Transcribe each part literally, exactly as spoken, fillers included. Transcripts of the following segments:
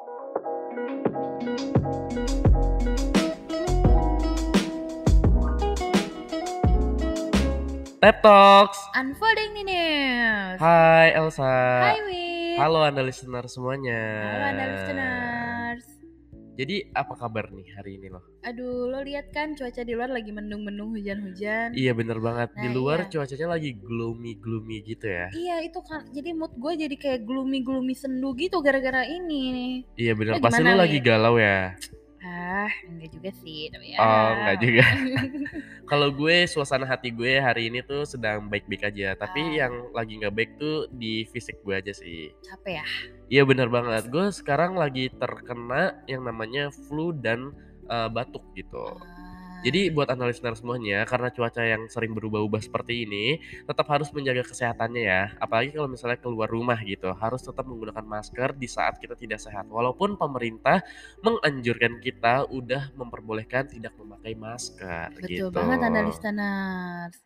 Tep Talks. Unfolding News. Hai Elsa. Hai Wit. Halo Anda listener semuanya. Halo Anda listeners. Jadi apa kabar nih hari ini lo? Aduh, lo lihat kan cuaca di luar lagi mendung-mendung hujan-hujan. Iya bener banget. Nah, di luar iya. cuacanya lagi gloomy-gloomy gitu ya. Iya itu kan, jadi mood gue jadi kayak gloomy-gloomy sendu gitu gara-gara ini nih. Iya bener, Lo pasti gimana, lo lagi Wit? galau ya. Ah, enggak juga sih, tapi ya. Oh enggak juga. Kalau gue suasana hati gue hari ini tuh sedang baik-baik aja. Tapi Ah. yang lagi gak baik tuh di fisik gue aja sih. Capek ya? Iya bener banget. Gue sekarang lagi terkena yang namanya flu dan uh, batuk gitu. Ah. Jadi buat anda listener semuanya, karena cuaca yang sering berubah-ubah seperti ini, tetap harus menjaga kesehatannya ya. Apalagi kalau misalnya keluar rumah gitu, harus tetap menggunakan masker di saat kita tidak sehat. Walaupun pemerintah menganjurkan kita udah memperbolehkan tidak memakai masker. Betul gitu. banget Anda listeners.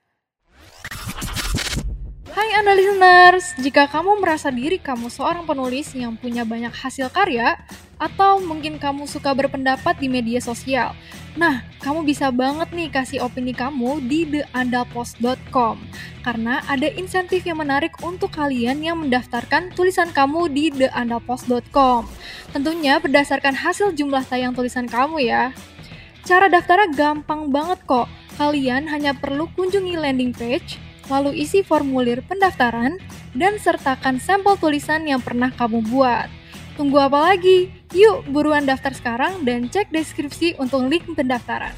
Hai Anda listeners, jika kamu merasa diri kamu seorang penulis yang punya banyak hasil karya, atau mungkin kamu suka berpendapat di media sosial, nah kamu bisa banget nih kasih opini kamu di the andal post dot com, karena ada insentif yang menarik untuk kalian yang mendaftarkan tulisan kamu di the andal post dot com. Tentunya berdasarkan hasil jumlah tayang tulisan kamu ya. Cara daftarnya gampang banget kok, kalian hanya perlu kunjungi landing page, lalu isi formulir pendaftaran, dan sertakan sampel tulisan yang pernah kamu buat. Tunggu apa lagi? Yuk buruan daftar sekarang dan cek deskripsi untuk link pendaftaran.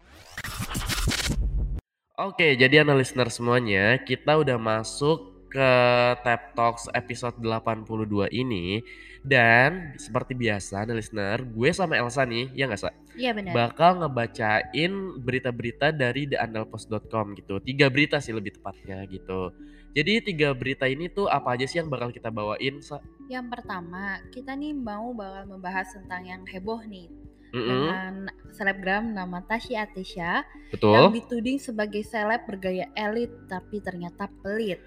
Oke, jadi anda listener semuanya, kita udah masuk ke Tep Talks episode delapan puluh dua ini. Dan seperti biasa anda listener, gue sama Elsa nih, ya gak Sa? Iya benar. Bakal ngebacain berita-berita dari the andal post dot com gitu. Tiga berita sih lebih tepatnya gitu. Jadi tiga berita ini tuh apa aja sih yang bakal kita bawain, Sa? Yang pertama, kita nih mau bakal membahas tentang yang heboh nih. Mm-mm. Dengan selebgram nama Tasya Atisha. Betul. Yang dituding sebagai seleb bergaya elit tapi ternyata pelit.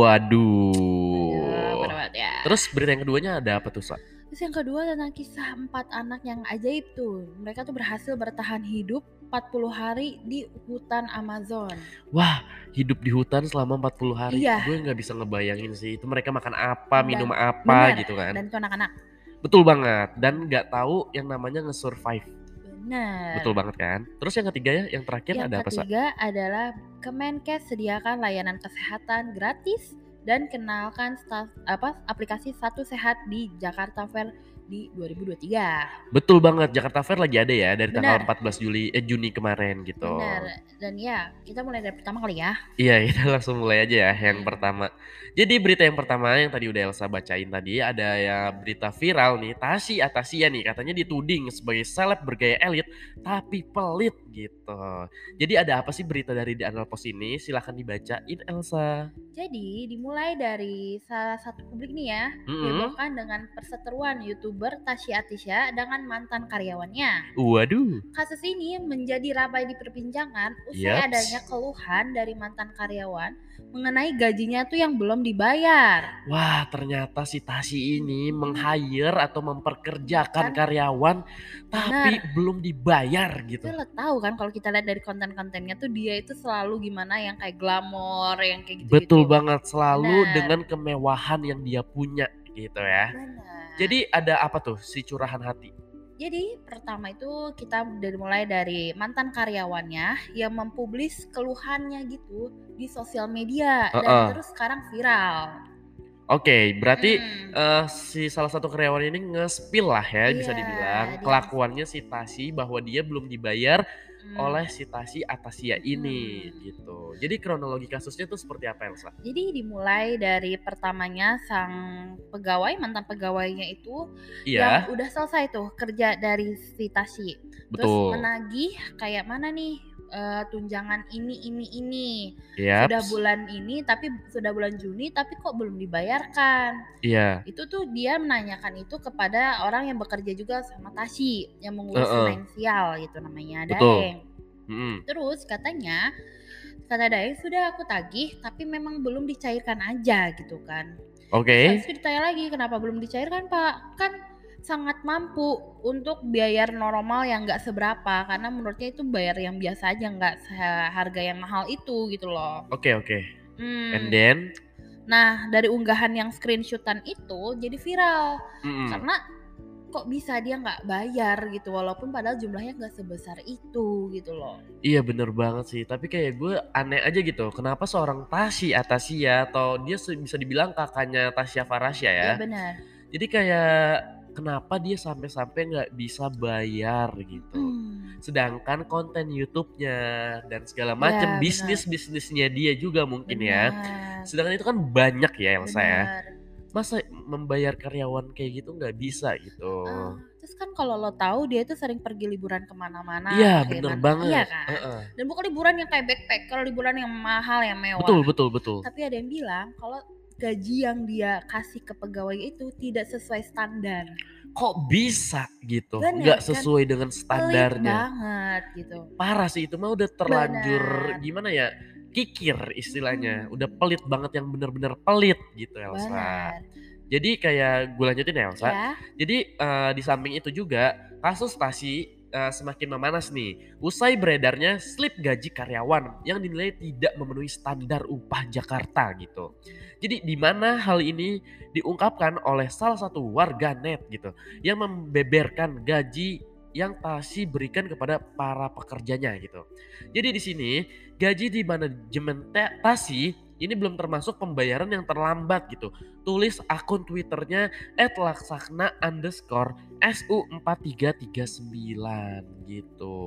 Waduh. Aduh, bener banget ya. Terus berita yang keduanya ada apa tuh, Sa? Terus yang kedua tentang kisah empat anak yang ajaib tuh. Mereka tuh berhasil bertahan hidup empat puluh hari di hutan Amazon. Wah, hidup di hutan selama empat puluh hari. Iya. Gue gak bisa ngebayangin sih. Itu mereka makan apa, Dan- minum apa bener, gitu kan. Dan itu anak-anak. Betul banget. Dan gak tahu yang namanya nge-survive. Bener. Betul banget kan. Terus yang ketiga ya, yang terakhir Yang ada apa, Sa? ketiga adalah Kemenkes sediakan layanan kesehatan gratis dan kenalkan staf, apa aplikasi Satu Sehat di Jakarta Fair di dua ribu dua puluh tiga. Betul banget, Jakarta Fair lagi ada ya dari tanggal Benar. empat belas Juli eh Juni kemarin gitu. Benar. Dan ya, kita mulai dari pertama kali ya. Iya, kita langsung mulai aja ya yang Hmm. pertama. Jadi berita yang pertama yang tadi udah Elsa bacain tadi, ada ya berita viral nih, Tasya Atisha nih katanya dituding sebagai seleb bergaya elit tapi pelit gitu. Jadi ada apa sih berita dari The Andal Post ini? Silahkan dibacain Elsa. Jadi dimulai dari salah satu publik nih ya, Mm-mm. dihebohkan dengan perseteruan YouTuber Tasya Atisha dengan mantan karyawannya. Waduh. Kasus ini menjadi ramai diperbincangkan usai Yaps. adanya keluhan dari mantan karyawan mengenai gajinya tuh yang belum dibayar. Wah, ternyata si Tasya ini meng-hire atau memperkerjakan Kan? karyawan tapi Benar. belum dibayar gitu. Itu lo tahu kan kalau kita lihat dari konten-kontennya tuh dia itu selalu gimana yang kayak glamor, yang kayak gitu-gitu. Betul banget, selalu Benar. dengan kemewahan yang dia punya gitu ya. Benar. Jadi ada apa tuh si curahan hati? Jadi pertama itu kita dari mulai dari mantan karyawannya yang mempublis keluhannya gitu di sosial media Uh-uh. dan terus sekarang viral. Oke, berarti Hmm. eh, si salah satu karyawan ini nge-spill lah ya bisa Iya, dibilang dia- kelakuannya si Tasya bahwa dia belum dibayar Hmm. oleh si Tasya Atisha ini Hmm. gitu. Jadi kronologi kasusnya tuh seperti apa Elsa? Jadi dimulai dari pertamanya sang pegawai, mantan pegawainya itu Iya, yang udah selesai tuh kerja dari si Tasya. Terus betul. menagih kayak mana nih eh, tunjangan ini ini ini. Yaps. Sudah bulan ini tapi sudah bulan Juni tapi kok belum dibayarkan. Iya. Itu tuh dia menanyakan itu kepada orang yang bekerja juga sama Tasya yang mengurus Uh-uh. finansial gitu namanya, Betul. Daeng. Mm-mm. Terus katanya kata Daeng sudah aku tagih tapi memang belum dicairkan aja gitu kan. Oke. Terus ditanya lagi kenapa belum dicairkan Pak? Kan sangat mampu untuk bayar normal yang nggak seberapa, karena menurutnya itu bayar yang biasa aja, nggak seharga yang mahal itu gitu loh. Oke oke. And Hmm. then? Nah dari unggahan yang screenshot-an itu jadi viral, Mhm. karena kok bisa dia nggak bayar gitu, walaupun padahal jumlahnya nggak sebesar itu gitu loh. Iya bener banget sih, tapi kayak gue aneh aja gitu, kenapa seorang Tasya Atasya atau dia se bisa dibilang kakaknya Tasya Farahsya ya. Iya benar. Jadi kayak kenapa dia sampai-sampai nggak bisa bayar gitu. Mhm. Sedangkan konten YouTube-nya dan segala macam Iya benar. bisnis-bisnisnya dia juga mungkin ya. Benar. Sedangkan itu kan banyak ya Elsa ya. Benar. Masa membayar karyawan kayak gitu nggak bisa gitu. Heeh, terus kan kalau lo tahu dia itu sering pergi liburan ke Iya mana-mana, kayak bener mana iya banget, kan? heeh. Dan bukan liburan yang kayak backpacker, liburan yang mahal, yang mewah. Betul betul betul. Tapi ada yang bilang kalau gaji yang dia kasih ke pegawai itu tidak sesuai standar. Kok bisa gitu, Bener nggak kan? sesuai dengan Pelit standarnya. banget gitu. Parah sih itu mah udah terlanjur Bener. gimana ya, kikir istilahnya, Mhm. udah pelit banget yang bener-bener pelit gitu Elsa. Bener. Jadi kayak gue lanjutin ya Elsa, Iya. jadi, eee, di samping itu juga kasus Tasya, eee, semakin memanas nih, usai beredarnya slip gaji karyawan yang dinilai tidak memenuhi standar upah Jakarta gitu. Jadi di mana hal ini diungkapkan oleh salah satu warganet gitu, yang membeberkan gaji yang Tasya berikan kepada para pekerjanya gitu. Jadi di sini gaji di manajemen te Tasya ini belum termasuk pembayaran yang terlambat gitu. Tulis akun Twitternya et laksakna underscore su empat tiga tiga sembilan gitu.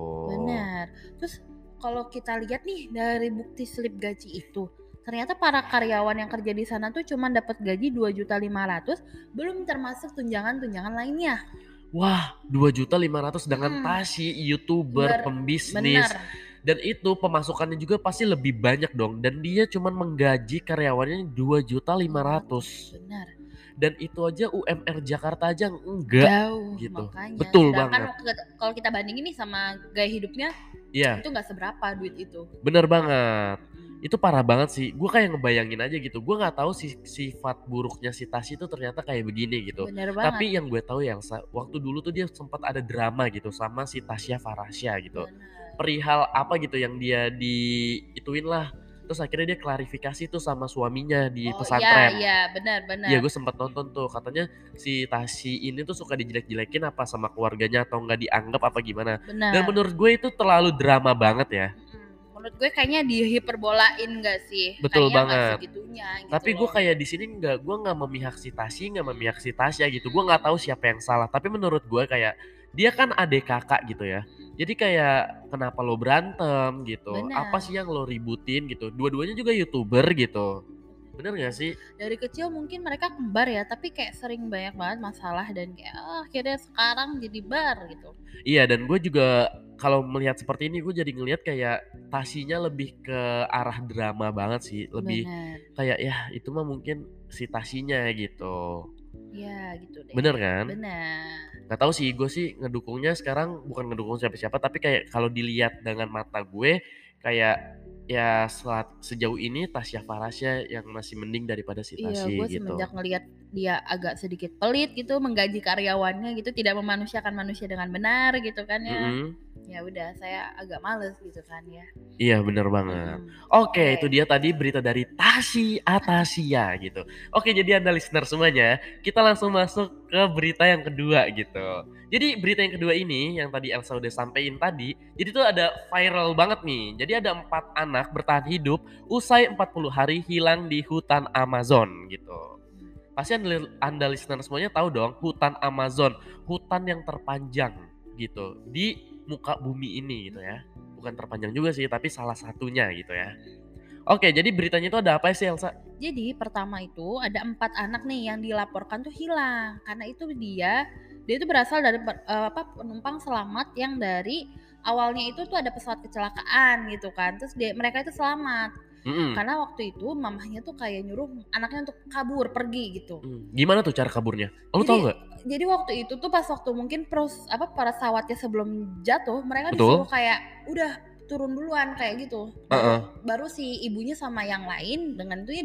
Bener. Terus kalau kita lihat nih dari bukti slip gaji itu, ternyata para karyawan yang kerja di sana tuh cuman dapat gaji dua juta lima ratus ribu, belum termasuk tunjangan-tunjangan lainnya. Wah, dua juta lima ratus ribu dengan Mhm. Tasya, YouTuber, Ber pembisnis, bener. dan itu pemasukannya juga pasti lebih banyak dong dan dia cuman menggaji karyawannya dua juta lima ratus ribu. Bener. Dan itu aja U M R Jakarta aja enggak Jauh, gitu. makanya. Betul Sedangkan banget. waktu kalau kita bandingin nih sama gaya hidupnya, Iya. itu nggak seberapa duit itu. Bener banget. Mhm. Itu parah banget sih. Gue kayak ngebayangin aja gitu. Gue nggak tahu si sifat buruknya si Tasya itu ternyata kayak begini gitu. Bener banget. Tapi yang gue tahu yang sa- waktu dulu tuh dia sempat ada drama gitu sama si Tasya Farahsya gitu. Bener. Perihal apa gitu yang dia diituin lah. Terus akhirnya dia klarifikasi tuh sama suaminya di Oh iya, pesantren. iya, benar benar. Iya gue sempat nonton tuh, katanya si Tasya ini tuh suka dijelek-jelekin apa sama keluarganya atau nggak dianggap apa gimana. Dan Benar. menurut gue itu terlalu drama banget ya. Mhm. Menurut gue kayaknya dihiperbolain nggak sih? Betul Kayaknya nggak banget. segitunya gitu Tapi gue loh. kayak di sini nggak, gue nggak memihak si Tasya, nggak memihak si Tasya gitu. Gue nggak tahu siapa yang salah. Tapi menurut gue kayak dia kan adik kakak gitu ya. Jadi kayak kenapa lo berantem gitu? Benar. Apa sih yang lo ributin gitu? Dua-duanya juga YouTuber gitu. Bener gak sih? Dari kecil mungkin mereka kembar ya, tapi kayak sering banyak banget masalah dan kayak ah, akhirnya sekarang jadi bar gitu. Iya, dan gue juga kalau melihat seperti ini gue jadi ngelihat kayak Tasyanya lebih ke arah drama banget sih, lebih Benar. kayak ya itu mah mungkin si Tasyanya gitu. Ya gitu deh. Bener kan? Benar. Gak tahu sih, gue sih ngedukungnya sekarang bukan ngedukung siapa-siapa, tapi kayak kalau dilihat dengan mata gue kayak ya selat, sejauh ini Tasya Farahsya yang masih mending daripada si Iya, Tasya gue gitu. semenjak ngelihat dia agak sedikit pelit gitu, menggaji karyawannya gitu, tidak memanusiakan manusia dengan benar gitu kan ya. Mm-mm. Ya udah, saya agak males gitu kan ya. Iya bener banget. Mm-mm. Oke, itu dia tadi berita dari Tasya Atasya gitu. Oke, jadi Anda listener semuanya, kita langsung masuk ke berita yang kedua gitu. Jadi berita yang kedua ini yang tadi Elsa udah sampein tadi, jadi tuh ada viral banget nih. Jadi ada empat anak bertahan hidup usai empat puluh hari hilang di hutan Amazon gitu. Pasti anda, anda listener semuanya tahu dong, hutan Amazon, hutan yang terpanjang gitu di muka bumi ini gitu ya. Bukan terpanjang juga sih, tapi salah satunya gitu ya. Oke, jadi beritanya itu ada apa sih Elsa? Jadi pertama itu ada empat anak nih yang dilaporkan tuh hilang karena itu dia dia itu berasal dari per- eh, apa penumpang selamat yang dari awalnya itu tuh ada pesawat kecelakaan gitu kan, terus dia, mereka itu selamat Mm-mm. karena waktu itu mamahnya tuh kayak nyuruh anaknya untuk kabur pergi gitu. Mm. Gimana tuh cara kaburnya? Lo Jadi tau nggak? jadi waktu itu tuh pas waktu mungkin pros apa pesawatnya sebelum jatuh mereka Betul. disuruh kayak udah turun duluan kayak gitu. Baru Uh-uh. baru si ibunya sama yang lain dengan itu ya di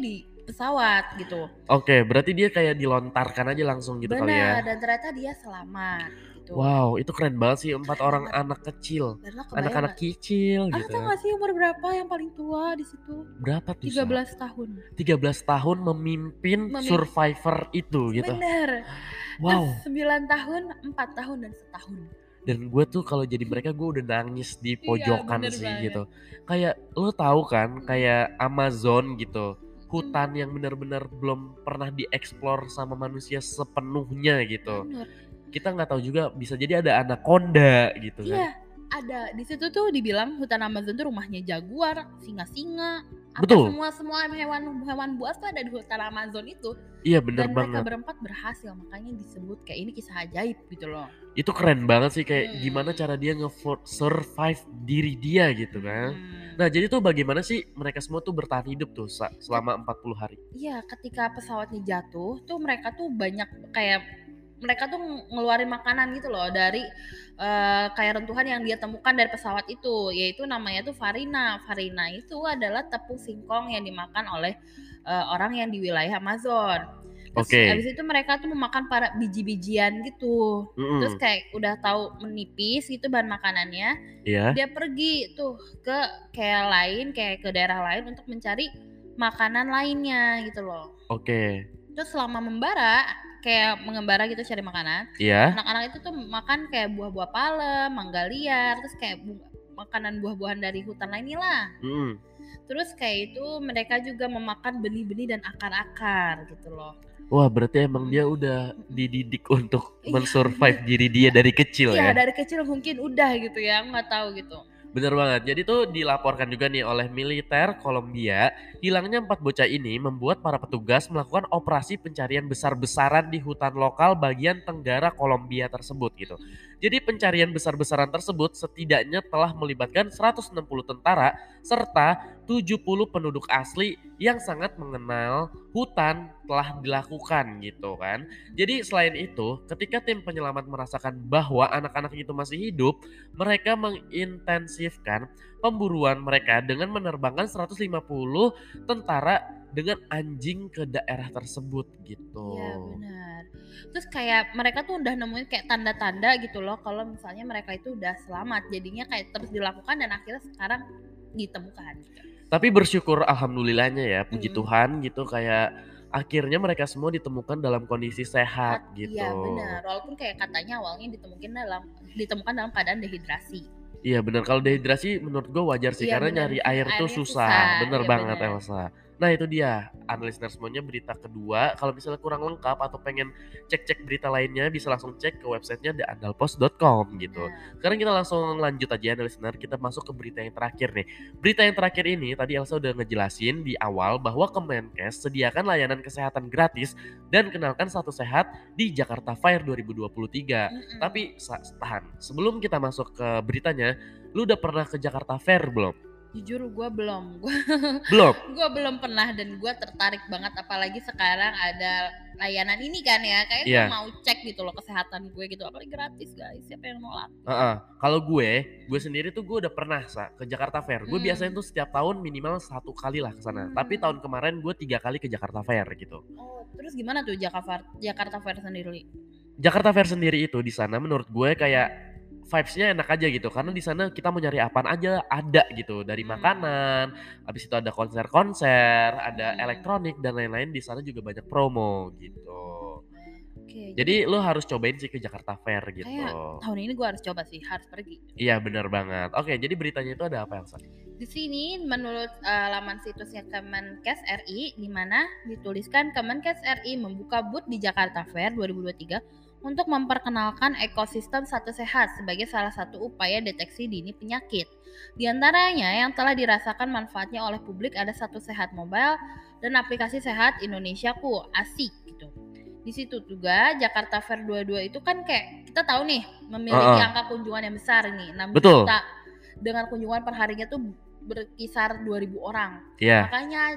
pesawat gitu. Oke, berarti dia kayak dilontarkan aja langsung gitu kali Benar, ya? dan ternyata dia selamat gitu. Wow, itu keren banget sih, empat Keren orang banget. anak kecil, Dan lo kebayang anak-anak nggak? kicil Ah, gitu tau kan. gak sih umur berapa yang paling tua di situ? Berapa tuh, tiga Sa? belas tahun. tiga belas tahun memimpin Memim survivor itu gitu. Bener. Terus Wow. sembilan tahun, empat tahun, dan setahun. Dan gue tuh kalau jadi mereka gue udah nangis di Iya, pojokan bener sih banget. gitu. Kayak lo tahu kan, Mhm. kayak Amazon gitu, Mhm. hutan yang benar-benar belum pernah dieksplor sama manusia sepenuhnya gitu. Bener. Kita nggak tahu juga bisa jadi ada anaconda gitu kan. Iya, ada. Di situ tuh dibilang hutan Amazon tuh rumahnya jaguar, singa-singa, apa Betul. semua semua hewan-hewan buas tuh ada di hutan Amazon itu. Iya bener Dan mereka banget. berempat berhasil, makanya disebut kayak ini kisah ajaib gitu loh. Itu keren banget sih, kayak gimana Hmm. cara dia nge-survive diri dia gitu kan. Hmm. Nah jadi tuh bagaimana sih mereka semua tuh bertahan hidup tuh Sa, selama empat puluh hari? Iya, ketika pesawatnya jatuh tuh mereka tuh banyak kayak mereka tuh ngeluarin makanan gitu loh dari uh, kayak rentuhan yang dia temukan dari pesawat itu, yaitu namanya tuh farina. Farina itu adalah tepung singkong yang dimakan oleh uh, orang yang di wilayah Amazon. Terus Oke. abis itu mereka tuh memakan para biji-bijian gitu. Terus Mm-mm. kayak udah tahu menipis gitu bahan makanannya, Iya. dia pergi tuh ke kayak lain, kayak ke daerah lain untuk mencari makanan lainnya gitu loh. Oke. Terus selama membara, kayak mengembara gitu cari makanan, Iya. anak-anak itu tuh makan kayak buah-buah palem, mangga liar, terus kayak bu- makanan buah-buahan dari hutan lainnya lah. Mm-mm. Terus kayak itu mereka juga memakan benih-benih dan akar-akar gitu loh. Wah berarti emang dia Mm. udah dididik untuk Iya, mensurvive bener. diri dia dari kecil Iya, ya? dari kecil mungkin udah gitu ya, aku nggak tahu gitu. Bener banget. Jadi tuh dilaporkan juga nih oleh militer Kolombia, hilangnya empat bocah ini membuat para petugas melakukan operasi pencarian besar-besaran di hutan lokal bagian tenggara Kolombia tersebut gitu. Jadi pencarian besar-besaran tersebut setidaknya telah melibatkan seratus enam puluh tentara serta tujuh puluh penduduk asli yang sangat mengenal hutan telah dilakukan gitu kan. Jadi selain itu, ketika tim penyelamat merasakan bahwa anak-anak itu masih hidup, mereka mengintensifkan pemburuan mereka dengan menerbangkan seratus lima puluh tentara dengan anjing ke daerah tersebut gitu. Iya benar. Terus kayak mereka tuh udah nemuin kayak tanda-tanda gitu loh kalau misalnya mereka itu udah selamat. Jadinya kayak terus dilakukan dan akhirnya sekarang ditemukan gitu. Tapi bersyukur alhamdulillahnya ya, puji Mm-mm. Tuhan gitu, kayak akhirnya mereka semua ditemukan dalam kondisi sehat Hat- gitu. Iya benar. Walaupun kayak katanya awalnya ditemukan dalam ditemukan dalam keadaan dehidrasi. Iya bener, kalau dehidrasi menurut gue wajar sih, Iya karena benar. nyari air tuh Airnya susah, bener Iya banget benar. Elsa. Nah itu dia, analis semuanya berita kedua. Kalau misalnya kurang lengkap atau pengen cek-cek berita lainnya, bisa langsung cek ke websitenya the andalpost dot com gitu. Nah, Sekarang kita langsung lanjut aja analis, kita masuk ke berita yang terakhir nih. Berita yang terakhir ini, tadi Elsa udah ngejelasin di awal bahwa Kemenkes sediakan layanan kesehatan gratis dan kenalkan satu sehat di Jakarta Fair dua ribu dua puluh tiga. mm-mm. Tapi sa- tahan, sebelum kita masuk ke beritanya, lu udah pernah ke Jakarta Fair belum? Jujur gue belum. Gue Belum? gue belum pernah dan gue tertarik banget apalagi sekarang ada layanan ini kan ya. Kayak gue Iya. mau cek gitu loh kesehatan gue gitu. Apalagi gratis guys. Siapa yang nolak? Heeh. Kalau gue, gue sendiri tuh gue udah pernah Sa, ke Jakarta Fair. Gue Hmm. biasanya tuh setiap tahun minimal satu kali lah ke sana. Hmm. Tapi tahun kemarin gue tiga kali ke Jakarta Fair gitu. Oh, terus gimana tuh Jakarta Jakarta Fair sendiri? Jakarta Fair sendiri itu di sana menurut gue kayak vibes-nya enak aja gitu, karena di sana kita mau nyari apaan aja ada gitu, dari Hmm. makanan, habis itu ada konser-konser, ada Hmm. elektronik dan lain-lain. Di sana juga banyak promo gitu. Oke, Jadi lo harus cobain sih ke Jakarta Fair gitu. kayak tahun ini gue harus coba sih, harus pergi. Iya benar banget. Oke, jadi beritanya itu ada apa Elsa? Di sini menurut uh, laman situsnya Kemenkes R I, di mana dituliskan Kemenkes R I membuka booth di Jakarta Fair dua ribu dua puluh tiga untuk memperkenalkan ekosistem satu sehat sebagai salah satu upaya deteksi dini penyakit. Di antaranya yang telah dirasakan manfaatnya oleh publik ada Satu Sehat Mobile dan aplikasi Sehat Indonesiaku, ASIK gitu. Di situ juga Jakarta Fair dua puluh dua itu kan kayak kita tahu nih memiliki Uh-uh. angka kunjungan yang besar nih, enam Betul. juta dengan kunjungan per harinya tuh berkisar dua ribu orang. Iya. Makanya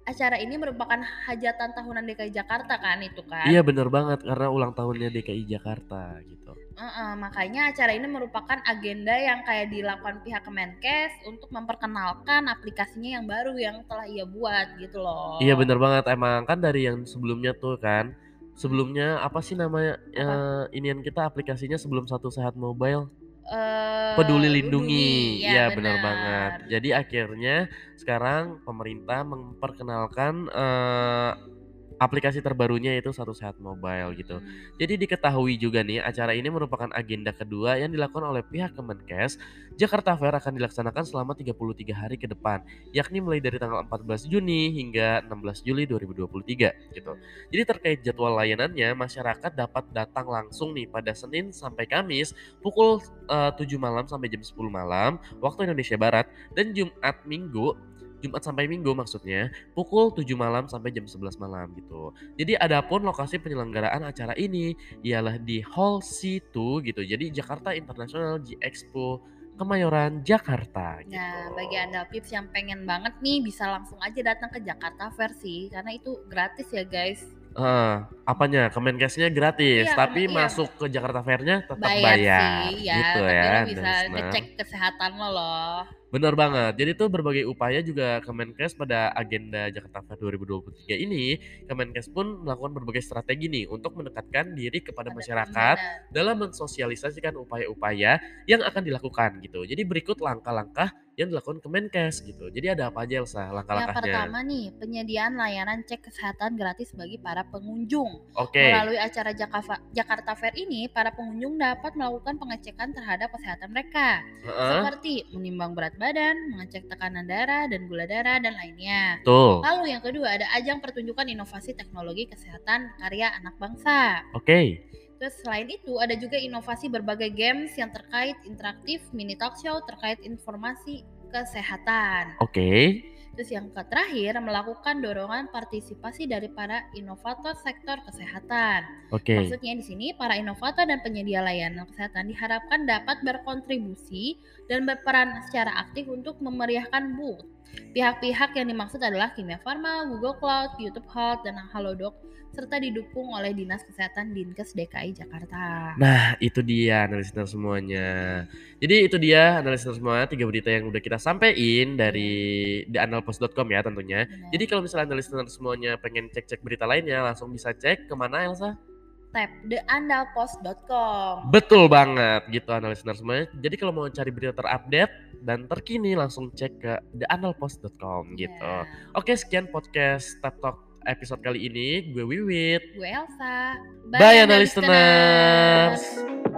acara ini merupakan hajatan tahunan D K I Jakarta kan itu kan. Iya bener banget, karena ulang tahunnya D K I Jakarta gitu. Heeh, makanya acara ini merupakan agenda yang kayak dilakukan pihak Kemenkes untuk memperkenalkan aplikasinya yang baru yang telah ia buat gitu loh. Iya bener banget, emang kan dari yang sebelumnya tuh kan, Hmm. sebelumnya apa sih namanya, Apa? eee, inian kita aplikasinya sebelum Satu Sehat Mobile? Eee, Peduli Udumi, Lindungi, ya iya bener banget. benar. Jadi akhirnya sekarang pemerintah memperkenalkan, eee, aplikasi terbarunya yaitu Satu Sehat Mobile gitu. Hmm. Jadi diketahui juga nih, acara ini merupakan agenda kedua yang dilakukan oleh pihak Kemenkes. Jakarta Fair akan dilaksanakan selama tiga puluh tiga hari ke depan, yakni mulai dari tanggal empat belas Juni hingga enam belas Juli dua ribu dua puluh tiga gitu. Jadi terkait jadwal layanannya, masyarakat dapat datang langsung nih pada Senin sampai Kamis pukul eh, tujuh malam sampai jam sepuluh malam waktu Indonesia Barat, dan Jumat Minggu Jumat sampai Minggu maksudnya pukul tujuh malam sampai jam sebelas malam gitu. Jadi adapun lokasi penyelenggaraan acara ini ialah di Hall C dua gitu. Jadi Jakarta International G Expo Kemayoran, Jakarta gitu. Nah, bagi Anda Pips yang pengen banget nih bisa langsung aja datang ke Jakarta Fair sih, karena itu gratis ya guys. Heeh, apanya? Kemenkesnya gratis, Iya, tapi Kemen- iya. masuk ke Jakarta Fair-nya tetap Bayar, bayar, sih ya, gitu tapi ya, lo bisa listener. ngecek kesehatan lo loh. Benar banget. Jadi tuh berbagai upaya juga Kemenkes pada agenda Jakarta Fair dua ribu dua puluh tiga ini, Kemenkes pun melakukan berbagai strategi nih untuk mendekatkan diri kepada Pada- masyarakat benar. dalam mensosialisasikan upaya-upaya yang akan dilakukan gitu. Jadi berikut langkah-langkah yang dilakukan Kemenkes gitu. Jadi ada apa aja Elsa Yang langkah-langkahnya? pertama nih, penyediaan layanan cek kesehatan gratis bagi para pengunjung. Oke. Melalui acara Jakarta, Jakarta Fair ini, para pengunjung dapat melakukan pengecekan terhadap kesehatan mereka. Heeh. Seperti menimbang berat badan, mengecek tekanan darah dan gula darah, dan lainnya. Betul. Lalu yang kedua, ada ajang pertunjukan inovasi teknologi kesehatan karya anak bangsa. Oke. Terus selain itu ada juga inovasi berbagai games yang terkait interaktif, mini talk show terkait informasi kesehatan. Oke. Terus yang terakhir, melakukan dorongan partisipasi dari para inovator sektor kesehatan. Oke. Maksudnya di sini para inovator dan penyedia layanan kesehatan diharapkan dapat berkontribusi dan berperan secara aktif untuk memeriahkan booth. Pihak-pihak yang dimaksud adalah Kimia Farma, Google Cloud, YouTube Health, dan Halodoc, serta didukung oleh Dinas Kesehatan Dinkes D K I Jakarta. Nah, itu dia analisisnya semuanya. Jadi itu dia analisisnya semua tiga berita yang udah kita sampein dari the analpost dot com ya tentunya. Benar. Jadi kalau misalnya analisisnya semuanya pengen cek-cek berita lainnya, langsung bisa cek kemana Elsa? Tab the analpost dot com. Betul banget gitu analisisnya semuanya. Jadi kalau mau cari berita terupdate dan terkini langsung cek ke the analpost dot com gitu. Ya. Oke, sekian podcast Tap Talk episode kali ini. Gue Wiwit. Gue Elsa. Bye, Bye listeners.